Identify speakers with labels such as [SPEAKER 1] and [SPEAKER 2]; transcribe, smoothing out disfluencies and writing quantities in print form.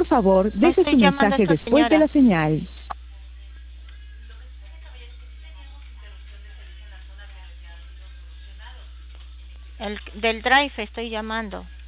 [SPEAKER 1] Por favor,
[SPEAKER 2] No
[SPEAKER 1] deje
[SPEAKER 2] estoy
[SPEAKER 1] su
[SPEAKER 2] llamando a
[SPEAKER 1] mensaje
[SPEAKER 2] esta
[SPEAKER 1] después de
[SPEAKER 2] señora.
[SPEAKER 1] la señal.
[SPEAKER 2] Del drive estoy llamando.